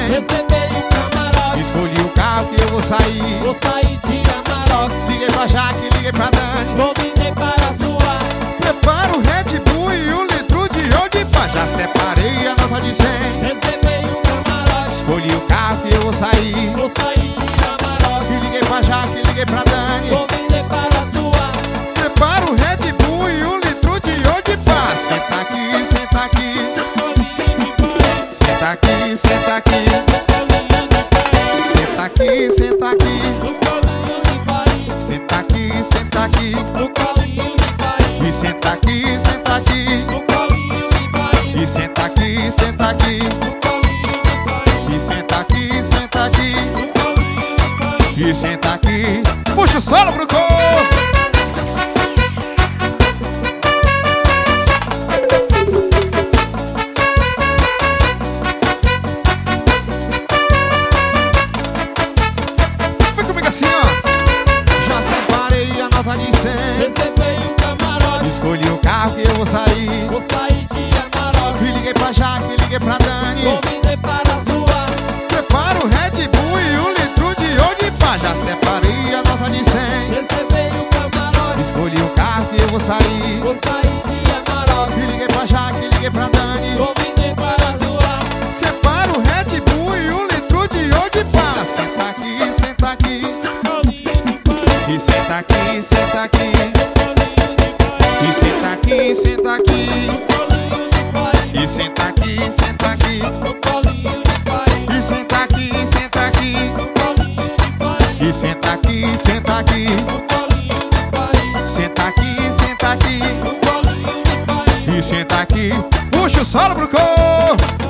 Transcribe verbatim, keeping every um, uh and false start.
Reservei o camarote, escolhi o carro que eu vou sair. vou sair de Amarok. Liguei pra Jaque, liguei pra Dani. Combinei para zoar. Prepara o Red Bull e um litro de Old Pan. Já separei a nota de cem. Reservei o camarote, Escolhi o carro que eu vou sair. vou sair de Amarok. E liguei pra Jaque, liguei pra Dani. Combinei para zoar. Prepara o Red Bull e um litro de Old Pan. Senta aqui, senta aqui. Senta aqui, senta aqui. Senta aqui, senta aqui. Senta aqui, senta aqui. E senta aqui, senta aqui. E senta aqui, senta aqui. E senta aqui, senta aqui. E senta aqui. Puxa o solo pro corpo. Vem comigo assim, ó. Já separei a nota de cem. Reservei o camarote, Escolhi o carro que eu vou sair. vou sair de Amarok. E liguei pra Jaque, liguei pra Dani. Combinei para zoar. Prepara o Red Bull e um litro de Old Pan. Já separei a nota de cem. Reservei o camarote, Escolhi o carro que eu vou sair. vou sair de Amarok. E liguei pra Jaque, liguei pra Dani. Combinei para zoar. Separa o Red Bull e um litro de Old Pan. Senta aqui, senta aqui. E senta aqui, senta aqui. E senta aqui, senta aqui. E senta aqui, senta aqui. E senta aqui, senta aqui. E senta aqui, senta aqui. Senta aqui, senta aqui. E senta aqui. Puxa o solo pro corpo.